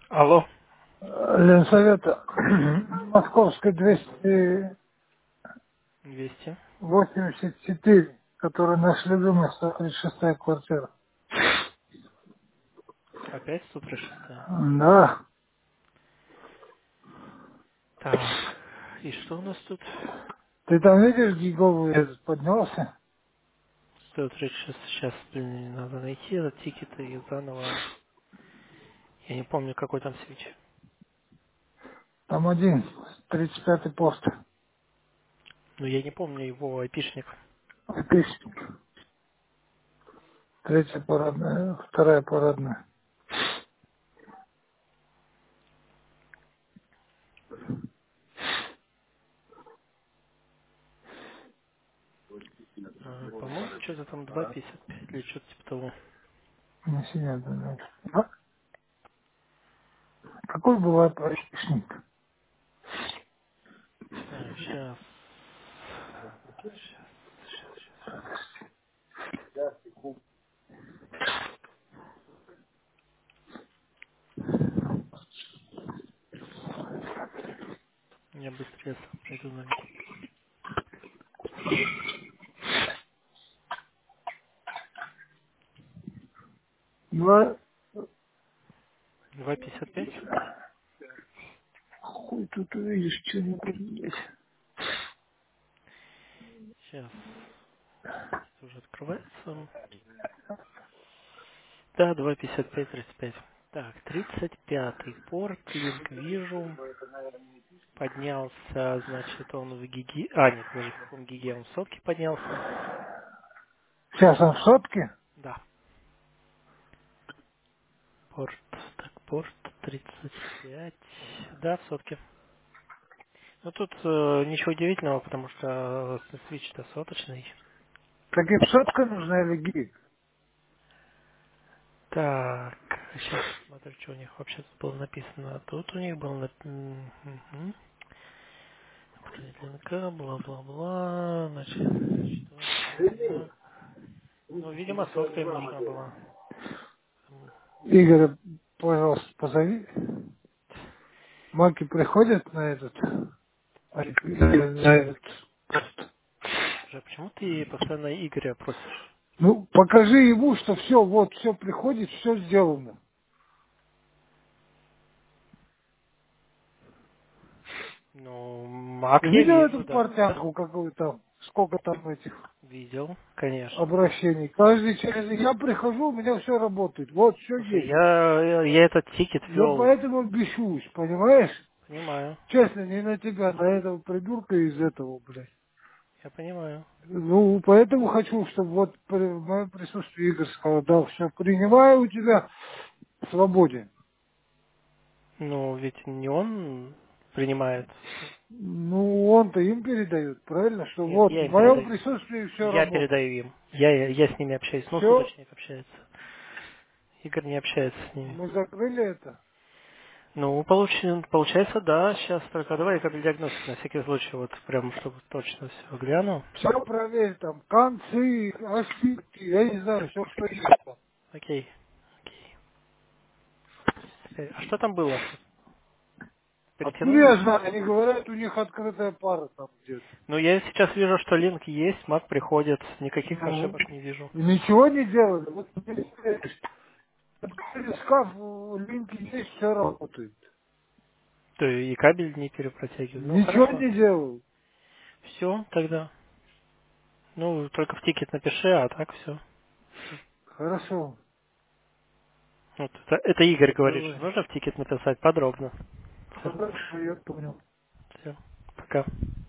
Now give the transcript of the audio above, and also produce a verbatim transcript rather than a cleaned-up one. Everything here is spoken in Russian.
Алло, Ленсовета Московской двести двести. восемьдесят четыре, которая наш любимый, сто тридцать шестая квартира. Опять сто тридцать шесть. Да. Так, и что у нас тут? Ты там видишь, гиговый этот поднялся? сто тридцать шесть. Сейчас, блин, надо найти этот тикет и заново. Я не помню, какой там свич. Там один, тридцать пятый пост. Но я не помню его айпишник. Отлично. Третья парадная, вторая парадная. А, По-моему, что-то там два пятьдесят пять или что-то типа того. Не сидят, да. А какой бывает отличник? Так, сейчас. Сейчас, сейчас, сейчас. Я быстрее сам пройду на Википедию. Два, два пятьдесят пять. хуй тут увидишь что-нибудь, блядь. Сейчас. Это уже открывается. Да, два пятьдесят пять тридцать пять. Так, тридцать пятый порт, линк вижу. Поднялся, значит, он в гиге... А, нет, подожди, в каком гиге он в сотке поднялся? Сейчас он в сотке? Да. Порт, так, порт тридцать пять. Да, в сотке. Ну, тут э, ничего удивительного, потому что э, свич-то соточный. Так и сотка нужна или гиг? Так, сейчас посмотрю, что у них вообще тут было написано. Тут у них было написано... Определение линка, бла-бла-бла. Значит, что так. Ну, видимо, сотка им нужна была. М, Игоря, пожалуйста, позови. Маки приходят на этот, а, на этот. Слушай, а почему ты постоянно Игоря просишь? Ну, покажи ему, что все, вот, все приходит, все сделано. Ну, Мак Ты я видел вижу, эту да. портянку, какую там, сколько там этих Видел, конечно. обращений? Каждый через... Я прихожу, у меня все работает, вот, все Слушай, есть. я, я, я этот тикет Я вел, поэтому бешусь, понимаешь? понимаю, Честно, не на тебя, на этого придурка из этого, блядь. я понимаю. Ну, поэтому хочу, чтобы вот при в моем присутствии Игорь сказал, да, все, принимаю у тебя, свободен. Ну, ведь не он принимает. Ну, он-то им передает, правильно? Что Нет, вот, я в им моем передаю. присутствии все Я работает. передаю им. Я, я с ними общаюсь. Ну, Все, судочник общается. Игорь не общается с ними. мы закрыли это. Ну, получи- получается, да. Сейчас только давай я капель диагностик на всякий случай, вот прям, чтобы точно все гляну. Все проверь, там, концы, ошибки, я не знаю, все, что есть там. Окей. Окей. Э, А что там было? Откуда Перетянули? я знаю? Они говорят, у них открытая пара там где-то. Ну, я сейчас вижу, что линк есть, маг приходит, никаких Ну, ошибок не вижу. ничего не делали. Вот, открыли шкаф, линки есть, все работает. То и кабель не перепротягивают. Ну, Ничего хорошо. не делал. Все, тогда. Ну, только в тикет напиши, а так все. Хорошо. Вот это, это Игорь говорит, что Давай. нужно в тикет написать подробно. Все, Хорошо, я понял. все. Пока.